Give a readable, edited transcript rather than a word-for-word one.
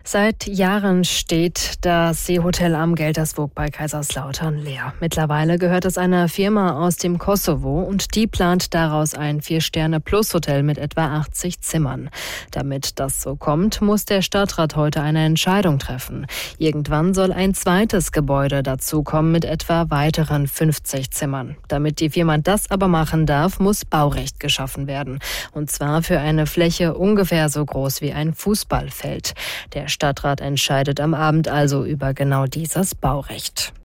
Seit Jahren steht das Seehotel am Gelterswoog bei Kaiserslautern leer. Mittlerweile gehört es einer Firma aus dem Kosovo und die plant daraus ein 4-Sterne-Plus-Hotel mit etwa 80 Zimmern. Damit das so kommt, muss der Stadtrat heute eine Entscheidung treffen. Irgendwann soll ein zweites Gebäude dazukommen mit etwa weiteren 50 Zimmern. Damit die Firma das aber machen darf, muss Baurecht geschaffen werden. Und zwar für eine Fläche ungefähr so groß wie ein Fußballfeld. Der Stadtrat entscheidet am Abend also über genau dieses Baurecht.